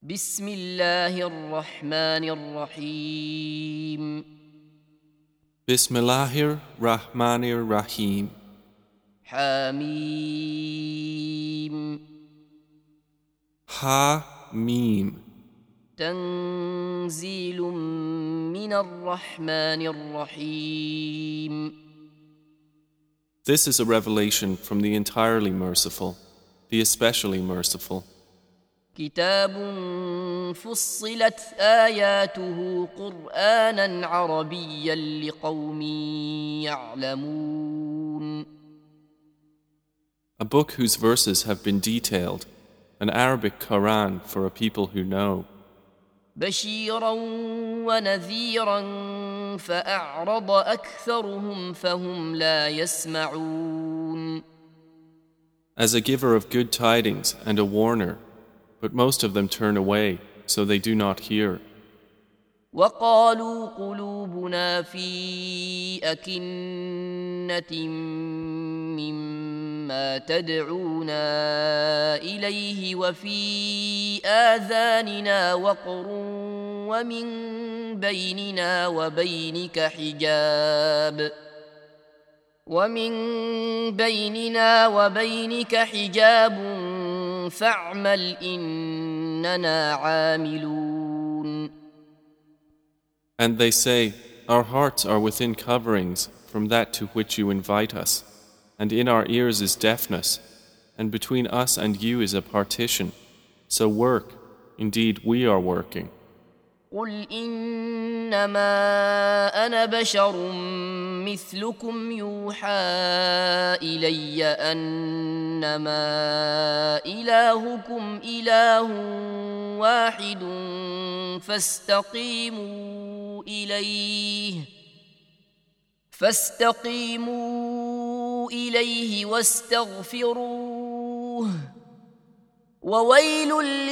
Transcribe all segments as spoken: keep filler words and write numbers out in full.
بسم الله الرحمن الرحيم Bismillahir Rahmanir Rahim. حميم Ha Mim. تنزيل من الرحمن الرحيم This is a revelation from the entirely merciful, the especially merciful. كتاب فصلت آياته قرآنا عربيا لقوم يعلمون A book whose verses have been detailed, an Arabic Quran for a people who know. بشيرا ونذيرا فأعرض أكثرهم فهم لا يسمعون As a giver of good tidings and a warner, but most of them turn away, so they do not hear. وقالوا قلوبنا في أكنة مما تدعونا إليه وفي آذاننا وقر ومن بيننا وبينك حجاب ومن بيننا وبينك حجاب فاعمل إننا عاملون. And they say, our hearts are within coverings from that to which you invite us, and in our ears is deafness, and between us and you is a partition. So work, indeed we are working. قل إنما أنا بشر مثلكم يوحى إلي أنما إلهكم إله واحد فاستقيموا إليه فاستقيموا إليه واستغفروه وويل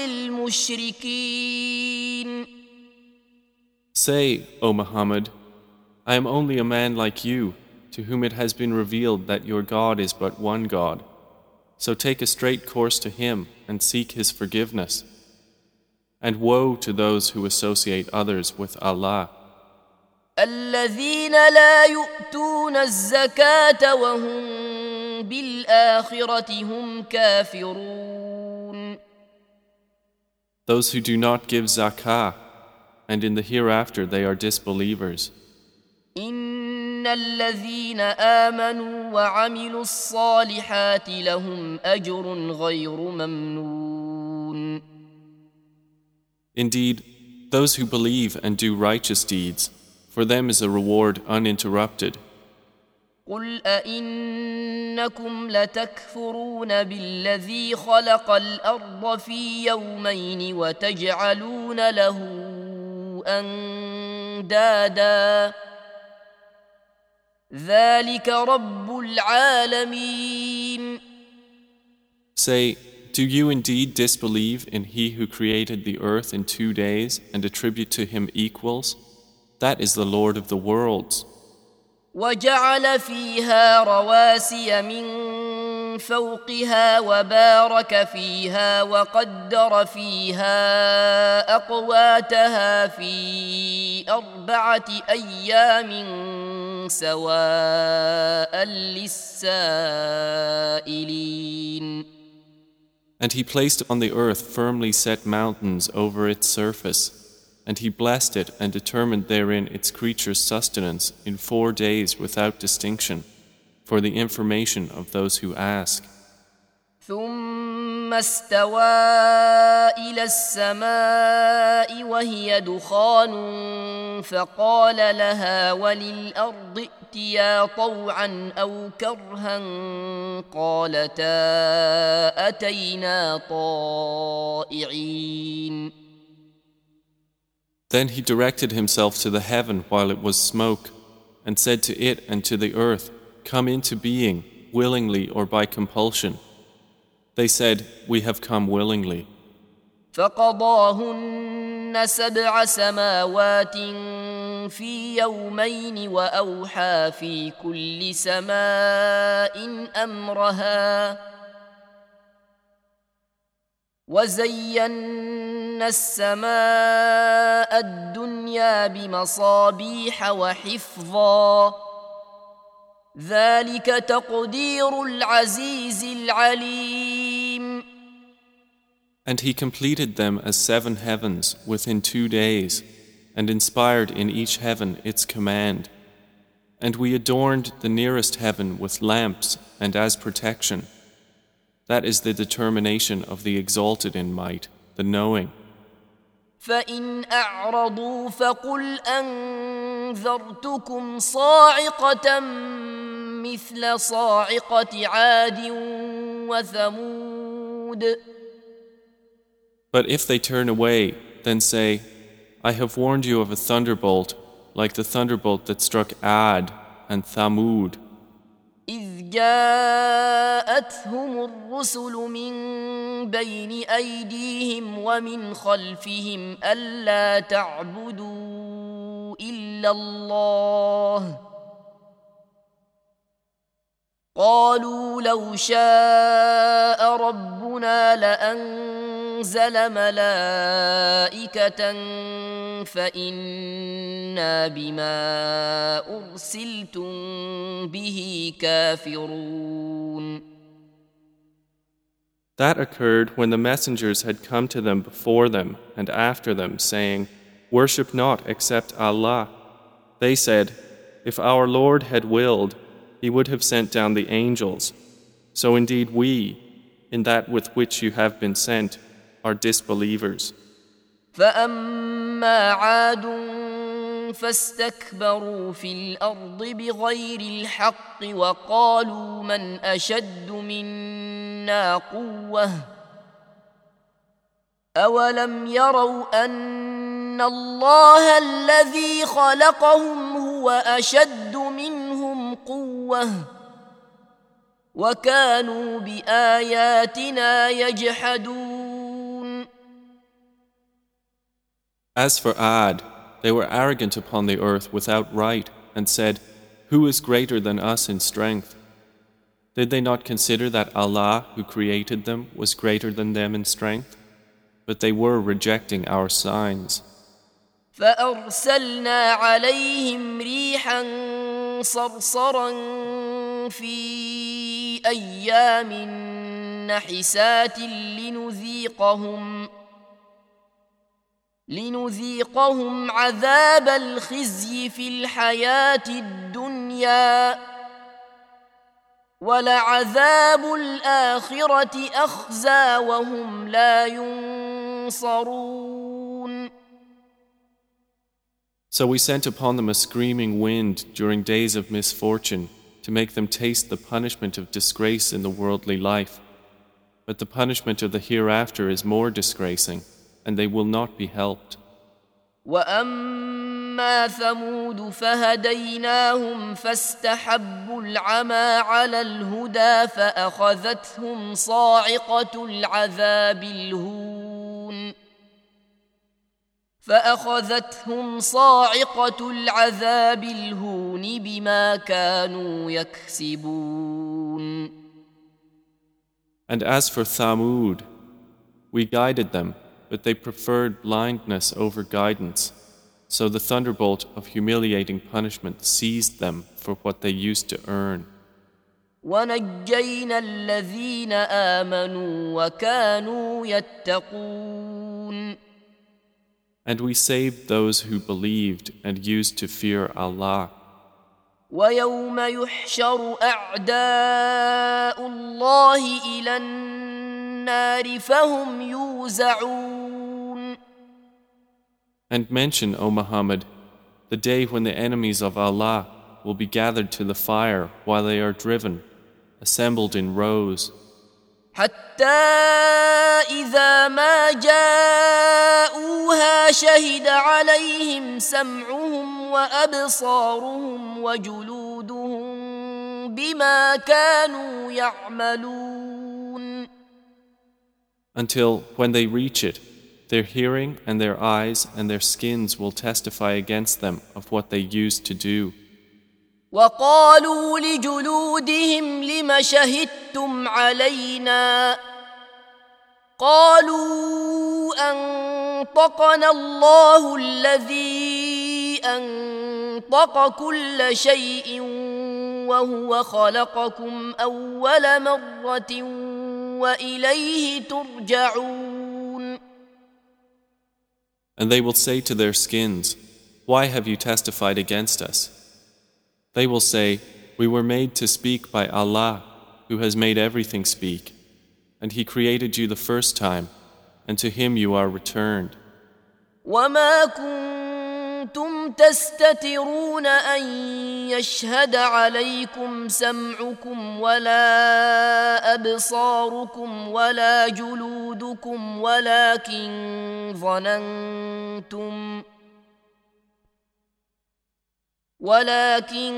للمشركين. Say, O Muhammad, I am only a man like you, to whom it has been revealed that your God is but one God. So take a straight course to Him and seek His forgiveness. And woe to those who associate others with Allah. الذين لا يؤتون الزكاة وهم بالآخرة هم كافرون. Those who do not give zakah, and in the hereafter they are disbelievers. إن الذين آمنوا وعملوا الصالحات لهم أجر غير ممنون. Indeed, those who believe and do righteous deeds, for them is a reward uninterrupted. قل أئنكم لتكفرون بالذي خلق الأرض في يومين وتجعلون له أندادا ذلك رب العالمين. Say, do you indeed disbelieve in He who created the earth in two days and attribute to Him equals? That is the Lord of the worlds. وجعل فيها رواسي من فوقها وبارك فيها وقدر فيها أقواتها في أربعة أيام سواء للسائلين. And He placed on the earth firmly set mountains over its surface, and He blessed it and determined therein its creatures' sustenance in four days without distinction, for the information of those who ask. ثم استوى إلى السماء وهي دخان فقال لها وللأرض ائتيا طوعا أو كرها قالتا أتينا طائعين. Then He directed Himself to the heaven while it was smoke, and said to it and to the earth, come into being, willingly or by compulsion. They said, we have come willingly. فقضاهن سبع سماوات في يومين وأوحى في كل سماء أمرها وزينا السماء الدنيا بمصابيح وحفظا ذلك تقدير العزيز العليم. And he completed them as seven heavens within two days, and inspired in each heaven its command. And we adorned the nearest heaven with lamps and as protection. That is the determination of the exalted in might, the knowing. فإن أعرضوا فقل أنذرتكم صاعقة مثل صاعقة عاد وثمود. But if they turn away, then say, I have warned you of a thunderbolt, like the thunderbolt that struck Ad and Thamud. إذ جاءتهم الرسل من بين أيديهم ومن خلفهم ألا تعبدوا إلا الله قالوا لو شاء ربنا لأنزل ملائكة فإنا بما أرسلتم به كافرون. That occurred when the messengers had come to them before them and after them, saying, Worship not except Allah. They said, If our Lord had willed, He would have sent down the angels. So indeed we, in that with which you have been sent, are disbelievers. فأما عاد فاستكبروا في الأرض بغير الحق وقالوا من أشد منا قوة أولم يروا أن الله الذي خلقهم هو أشد منهم قوة وكانوا بآياتنا يجحدون. As for Ad, they were arrogant upon the earth without right and said, Who is greater than us in strength? Did they not consider that Allah, who created them, was greater than them in strength? But they were rejecting our signs. فأرسلنا عليهم ريحا صرصرا في أيام نحسات لنذيقهم لنذيقهم عذاب الخزي في الحياة الدنيا ولعذاب الآخرة أخزى وهم لا ينصرون. So we sent upon them a screaming wind during days of misfortune to make them taste the punishment of disgrace in the worldly life. But the punishment of the hereafter is more disgracing, and they will not be helped. وأما ثمود فهديناهم فاستحبوا العمى على الهدى فأخذتهم صاعقة العذاب الهون فأخذتهم صاعقة العذاب الهون بما كانوا يكسبون. And as for Thamud, we guided them, but they preferred blindness over guidance. So the thunderbolt of humiliating punishment seized them for what they used to earn. وَنَجَّيْنَا الَّذِينَ آمَنُوا وَكَانُوا يَتَّقُونَ. And we saved those who believed and used to fear Allah. وَيَوْمَ يُحْشَرُ أَعْدَاءُ اللَّهِ إِلَى النَّارِ فَهُمْ يُوزَعُونَ. And mention, O Muhammad, the day when the enemies of Allah will be gathered to the fire while they are driven, assembled in rows. حتى إذا ما جاءوها شهد عليهم سمعهم وأبصارهم وجلودهم بما كانوا يعملون. Until when they reach it, their hearing and their eyes and their skins will testify against them of what they used to do. وقالوا لجلودهم لم شهدتم علينا قالوا أنطقنا الله الذي أنطق كل شيء وهو خلقكم أول مرة وإليه ترجعون. And they will say to their skins, "Why have you testified against us?" They will say, "We were made to speak by Allah, who has made everything speak, and He created you the first time, and to Him you are returned." وما كنتم تستترون أن يشهد عليكم سمعكم ولا أبصاركم ولا جلودكم ولكن ظننتم ولكن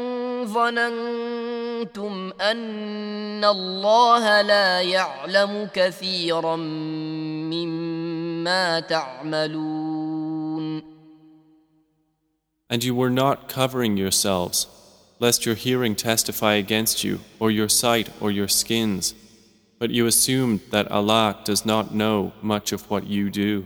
ظننتم أن الله لا يعلم كثيرا مما تعملون. And you were not covering yourselves, lest your hearing testify against you, or your sight, or your skins, but you assumed that Allah does not know much of what you do.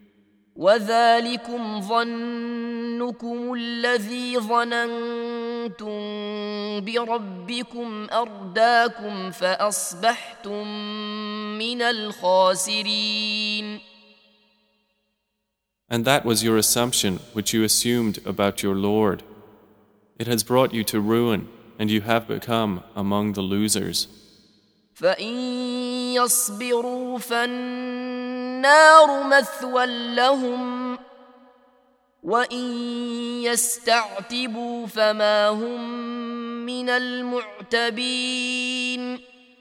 وذلكم ظنكم الذي ظننتم بربكم أرداكم فأصبحتم من الخاسرين. And that was your assumption which you assumed about your Lord. It has brought you to ruin, and you have become among the losers. فإن يصبروا فالنار مثوى لهم وإن يستعتبوا فما هم من المعتبين.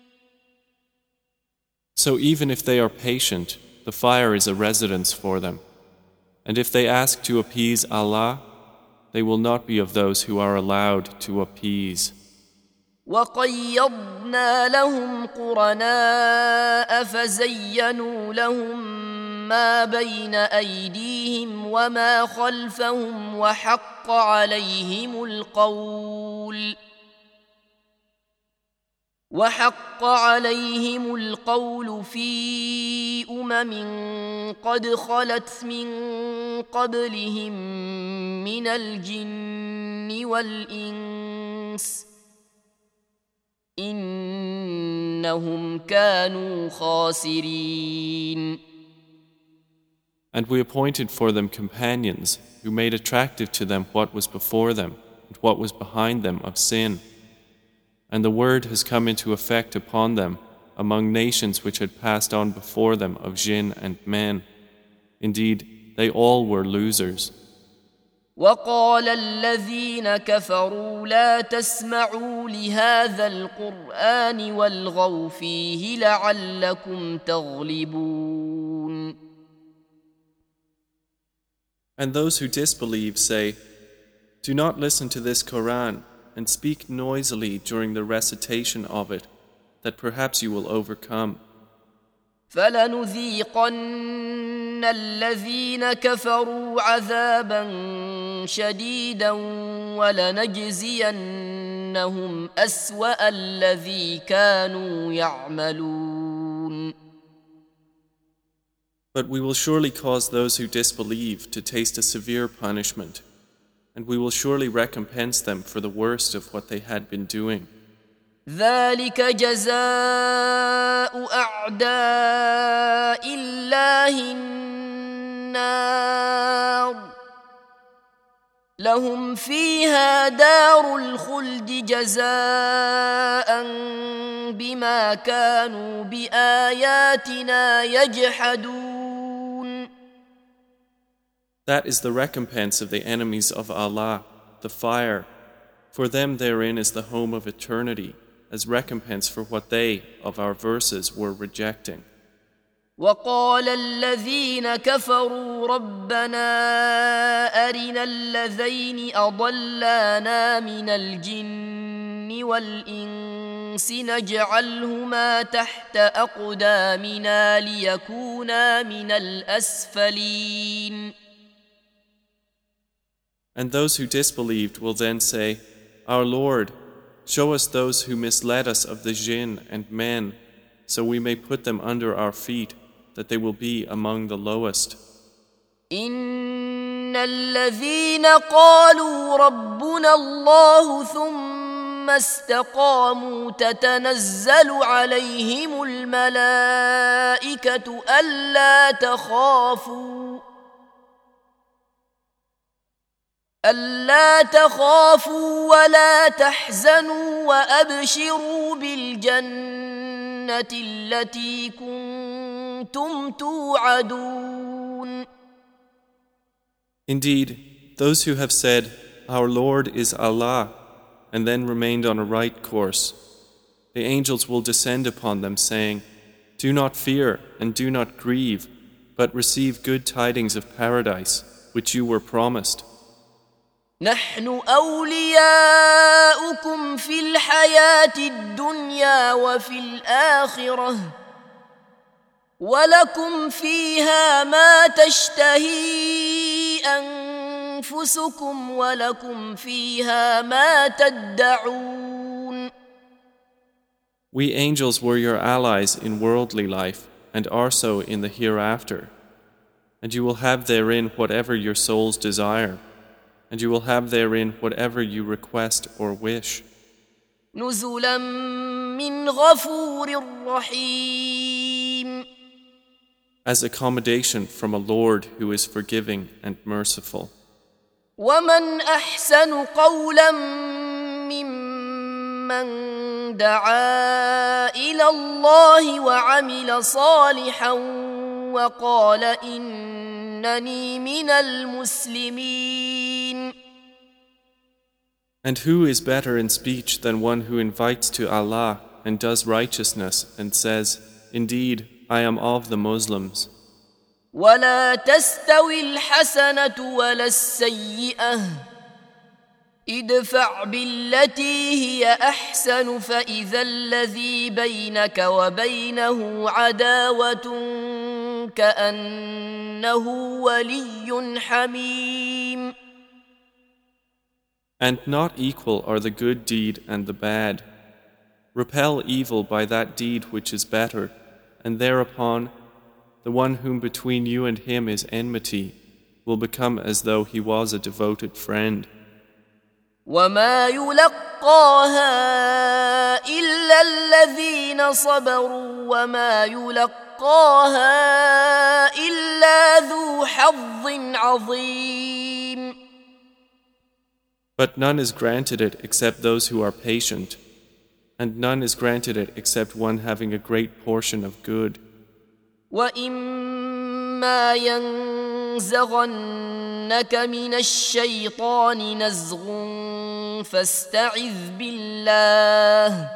So even if they are patient, the fire is a residence for them. And if they ask to appease Allah, they will not be of those who are allowed to appease. وقيضنا لهم قرناء فزينوا لهم ما بين أيديهم وما خلفهم وحق عليهم القول وحق عليهم القول في أمم قد خلت من قبلهم من الجن والإنس إنهم كانوا خاسرين. And we appointed for them companions who made attractive to them what was before them and what was behind them of sin. And the word has come into effect upon them among nations which had passed on before them of jinn and men. Indeed, they all were losers. وقال الذين كفروا لا تسمعوا لهذا القرآن والغوا فيه لعلكم تغلبون. And those who disbelieve say, "Do not listen to this Quran and speak noisily during the recitation of it, that perhaps you will overcome." فلنذيقن الذين كفروا عذابا شديدا ولنجزينهم أسوأ الذي كانوا يعملون. But we will surely cause those who disbelieve to taste a severe punishment, and we will surely recompense them for the worst of what they had been doing. ذلك جزاء أعداء الله النار لهم فيها دار الخلد جزاء بما كانوا بآياتنا يجحدون. That is the recompense of the enemies of Allah, the fire. For them therein is the home of eternity, as recompense for what they, of our verses, were rejecting. وقال الذين كفروا ربنا أرنا الذين أضلانا من الجن والإنس نجعلهما تحت أقدامنا ليكونا من الأسفلين. And those who disbelieved will then say, "Our Lord, show us those who misled us of the jinn and men, so we may put them under our feet, that they will be among the lowest. إن الذين قالوا ربنا الله ثم استقاموا تتنزل عليهم الملائكة ألا تخافوا ألا تخافوا ولا تحزنوا وأبشروا بالجنة التي كنتم توعدون. Indeed, those who have said, Our Lord is Allah, and then remained on a right course, the angels will descend upon them, saying, Do not fear and do not grieve, but receive good tidings of paradise, which you were promised. نحن أولياؤكم في الحياة الدنيا وفي الآخرة ولكم فيها ما تشتهي أنفسكم ولكم فيها ما تدعون. We angels were your allies in worldly life and are so in the hereafter, and you will have therein whatever your souls desire, and you will have therein whatever you request or wish. نزلا من غفور رحيم. As accommodation from a Lord who is forgiving and merciful. ومن أحسن قولا ممن دعا إلى الله وعمل صالحا وقال إنني من المسلمين. And who is better in speech than one who invites to Allah and does righteousness and says, Indeed, I am of the Muslims. ولا تستوي الحسنة ولا السيئة ادفع بالتي هي أحسن فإذا الذي بينك وبينه عداوة كأنه ولي حميم. And not equal are the good deed and the bad. Repel evil by that deed which is better, and thereupon the one whom between you and him is enmity will become as though he was a devoted friend. وما يلقاها إلا الذين صبروا وما يلقاها إلا ذو حظ عظيم. But none is granted it except those who are patient, and none is granted it except one having a great portion of good. وَإِمَّا يَنزَغَنَّكَ مِنَ الشَّيْطَانِ نَزْغٌ فَاسْتَعِذْ بِاللَّهِ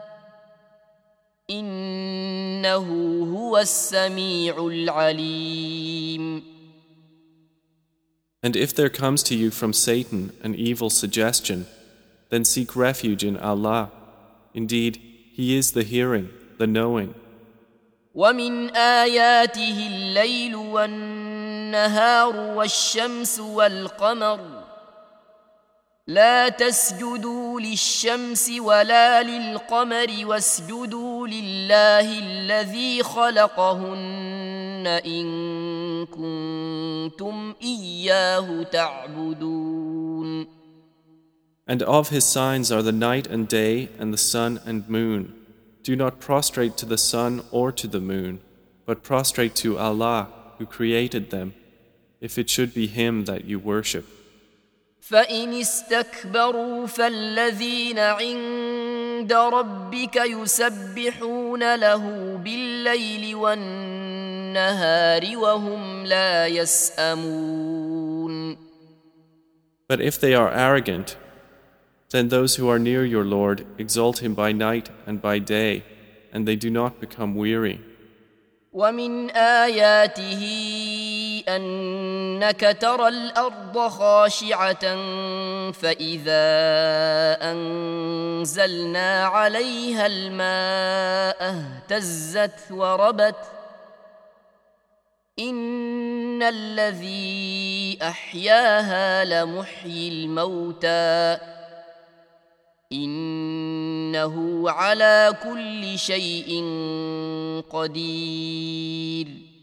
إِنَّهُ هُوَ السَّمِيعُ الْعَلِيمُ. And if there comes to you from Satan an evil suggestion, then seek refuge in Allah. Indeed, He is the hearing, the knowing. ومن آياته الليل والنهار والشمس والقمر لا تسجدوا للشمس ولا للقمر واسجدوا لله الذي خلقهن إن كنتم إياه تعبدون. And of His signs are the night and day and the sun and moon. Do not prostrate to the sun or to the moon, but prostrate to Allah who created them, if it should be Him that you worship. فإن استكبروا فالذين عند ربك يسبحون له بالليل والنهار وهم لا يسأمون. But if they are arrogant, then those who are near your Lord exalt Him by night and by day, and they do not become weary. ومن آياته أنك ترى الأرض خاشعة فإذا أنزلنا عليها الماء اهتزت وربت إن الذي أحياها لمحيي الموتى إنه على كل شيء قدير.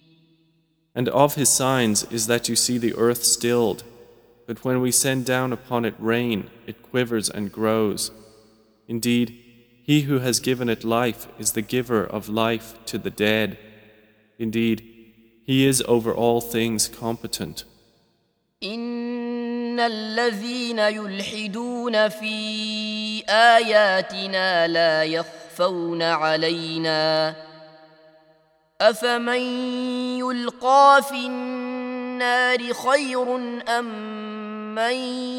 And of his signs is that you see the earth stilled, but when we send down upon it rain, it quivers and grows. Indeed, he who has given it life is the giver of life to the dead. Indeed, he is over all things competent. إن الذين يلحدون في آياتنا لا يخفون علينا أفمن يلقى في النار خير أم من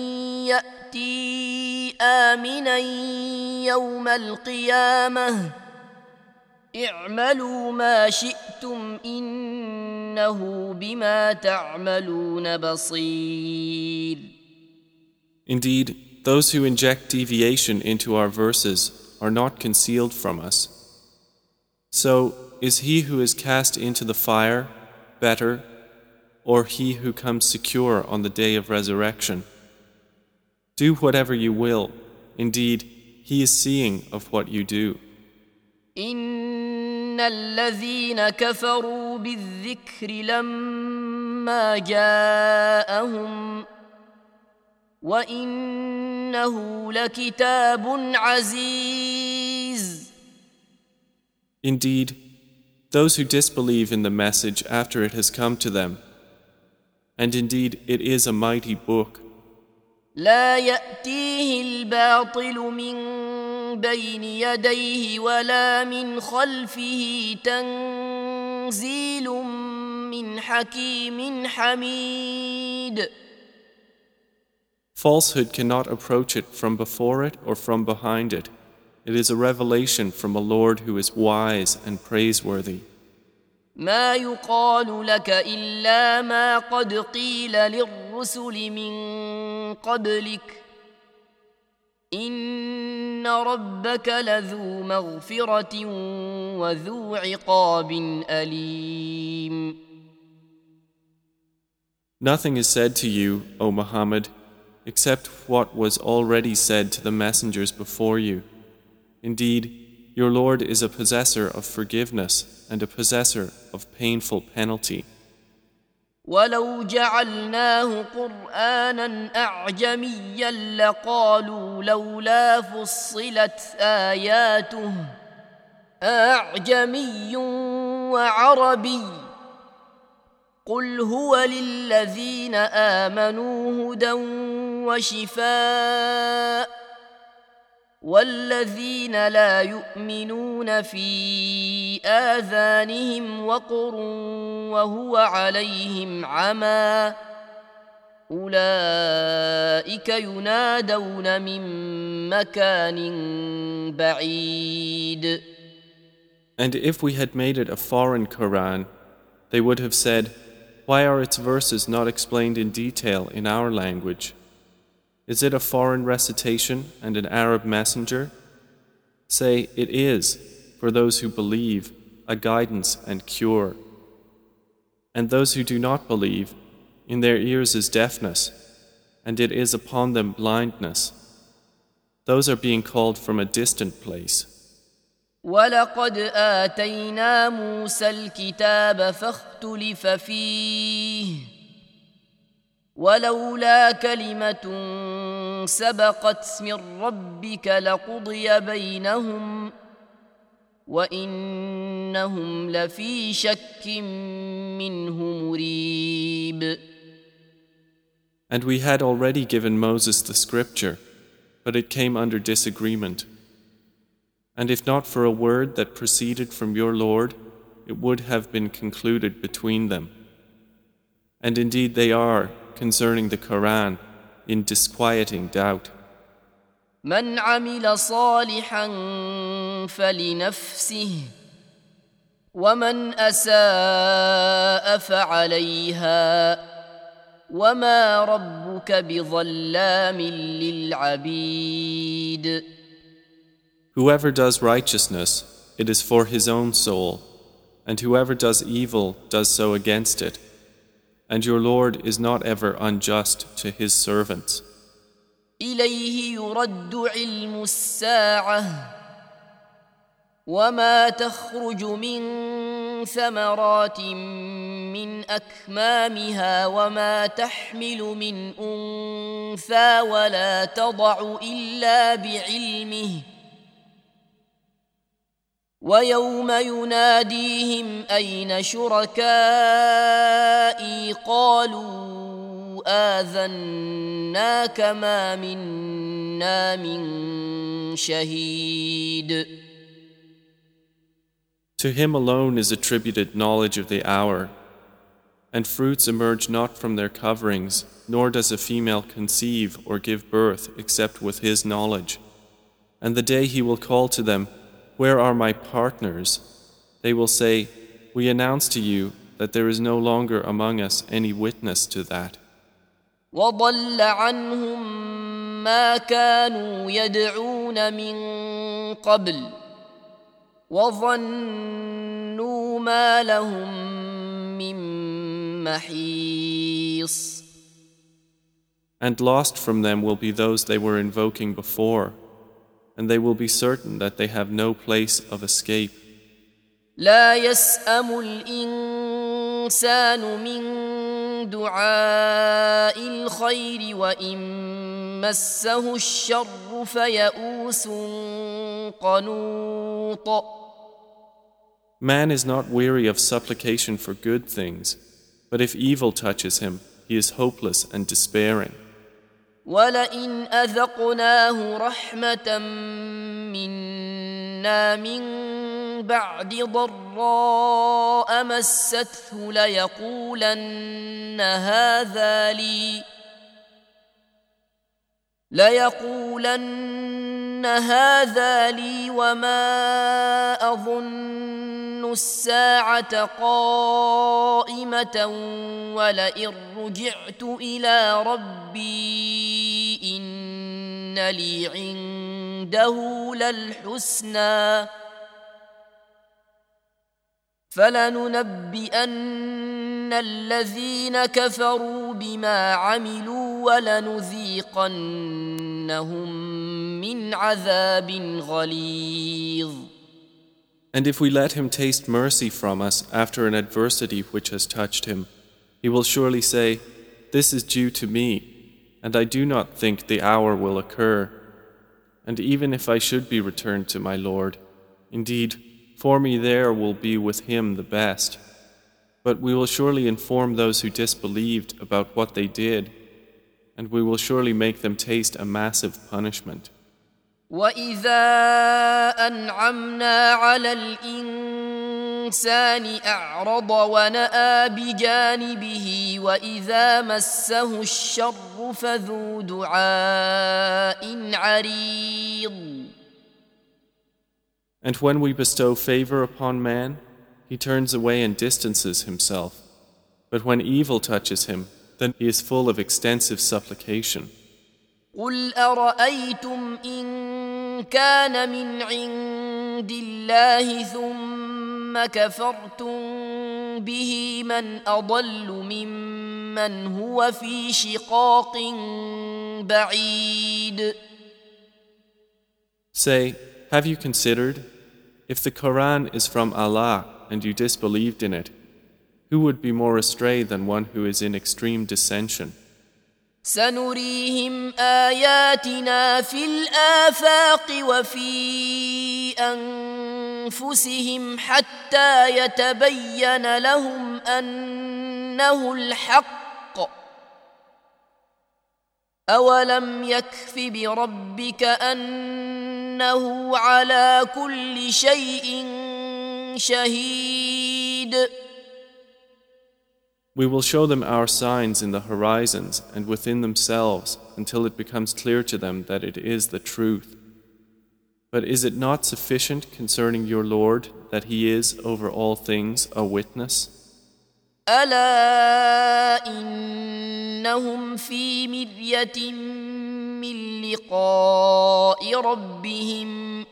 يأتي آمنا يوم القيامة اعملوا ما شئتم إنه بما تعملون بصير. Indeed, those who inject deviation into our verses are not concealed from us. So, is he who is cast into the fire better, or he who comes secure on the day of resurrection? Do whatever you will. Indeed, he is seeing of what you do. إن الذين كفروا بالذكر لما جاءهم وإنه لكتاب عزيز. Indeed, those who disbelieve in the message after it has come to them, and indeed it is a mighty book. لا يأتيه الباطل من بين يديه ولا من خلفه تنزيل من حكيم حميد. Falsehood cannot approach it from before it or from behind it. It is a revelation from a Lord who is wise and praiseworthy. ما يقال لك إلا ما قد قيل للرسل من قبلك إن ربك لذو مغفرة وذو عقاب أليم. Nothing is said to you, O Muhammad, except what was already said to the messengers before you. Indeed, your Lord is a possessor of forgiveness and a possessor of painful penalty. ولو جعلناه قرآنا أعجميا لقالوا لولا فصلت آياته أعجمي وعربي قل هو للذين آمنوا هدى وشفاء والذين لا يؤمنون في آذانهم وقر وهو عليهم عمى أولئك ينادون من مكان بعيد. And if we had made it a foreign Quran, they would have said, why are its verses not explained in detail in our language? Is it a foreign recitation and an Arab messenger? Say, it is, for those who believe, a guidance and cure. And those who do not believe, in their ears is deafness, and it is upon them blindness. Those are being called from a distant place. ولقد آتينا موسى الكتاب فاختلف فيه ولولا كلمة سبقت من ربك لقضي بينهم وإنهم لفي شك منه مريب. And we had already given Moses the scripture, but it came under disagreement. And if not for a word that proceeded from your Lord, it would have been concluded between them. And indeed they are, concerning the Quran, in disquieting doubt. من عمل صالحا فلنفسه ومن أساء فعليها وما ربك بظلام للعبيد. Whoever does righteousness, it is for his own soul, and whoever does evil does so against it. And your Lord is not ever unjust to his servants. إليه يرد علم الساعة وما تخرج من ثمرات من أكمامها وما تحمل من أنثى ولا تضع إلا بعلمه ويوم يناديهم أين شركائي قالوا آذناك ما منا من شهيد. To him alone is attributed knowledge of the hour, and fruits emerge not from their coverings, nor does a female conceive or give birth except with his knowledge. And the day he will call to them, where are my partners? They will say, we announce to you that there is no longer among us any witness to that. وضل عنهم ما كانوا يدعون من قبل وظنوا ما لهم من محيص. And lost from them will be those they were invoking before, and they will be certain that they have no place of escape. لا يسأم الإنسان من دعاء الخير وإن مسه الشر فيئوس قنوط. Man is not weary of supplication for good things, but if evil touches him, he is hopeless and despairing. وَلَئِنْ أَذَقْنَاهُ رَحْمَةً مِنَّا مِنْ بَعْدِ ضَرَّاءَ مَسَّتْهُ لَيَقُولَنَّ هَذَا لِي لَيَقُولَنَّ هَذَا لِي وَمَا أَظُنُّ السَّاعَةَ قَائِمَةً وَلَئِن رُجِعْتُ إِلَى رَبِّي إِنَّ لِي عِندَهُ لَلْحُسْنَى فَلَنُنَبِّئَنَّ الَّذِينَ كَفَرُوا بِمَا عَمِلُوا وَلَنُذِيقَنَّهُم مِّنْ عَذَابٍ غَلِيظٍ. And if we let him taste mercy from us after an adversity which has touched him, he will surely say, this is due to me, and I do not think the hour will occur. And even if I should be returned to my Lord, indeed, for me there will be with him the best. But we will surely inform those who disbelieved about what they did, and we will surely make them taste a massive punishment. وَإِذَا أَنْعَمْنَا عَلَى الْإِنسَانِ أَعْرَضَ وَنَأَىٰ بِجَانِبِهِ وَإِذَا مَسَّهُ الشَّرُّ فَذُو دُعَاءٍ عَرِيضٍ. And when we bestow favor upon man, he turns away and distances himself. But when evil touches him, then he is full of extensive supplication. قُلْ أَرَأَيْتُمْ إِن كَانَ مِنْ عِندِ اللَّهِ ثُمَّ كَفَرْتُمْ بِهِ مَنْ أَضَلُّ مِمَّنْ هُوَ فِي شِقَاقٍ بَعِيدٍ. Say, have you considered, if the Quran is from Allah and you disbelieved in it, who would be more astray than one who is in extreme dissension? سنريهم آياتنا في الآفاق وفي أنفسهم حتى يتبين لهم أنه الحق أولم يكف بربك أنه على كل شيء شهيد. We will show them our signs in the horizons and within themselves until it becomes clear to them that it is the truth. But is it not sufficient concerning your Lord that He is over all things a witness? ألا إنهم في مرية من لقاء ربهم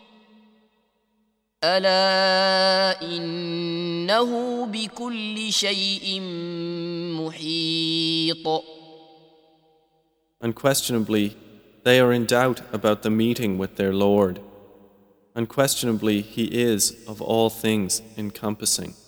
ألا إنه بكل شيء محيط. Unquestionably, they are in doubt about the meeting with their Lord. Unquestionably, He is of all things encompassing.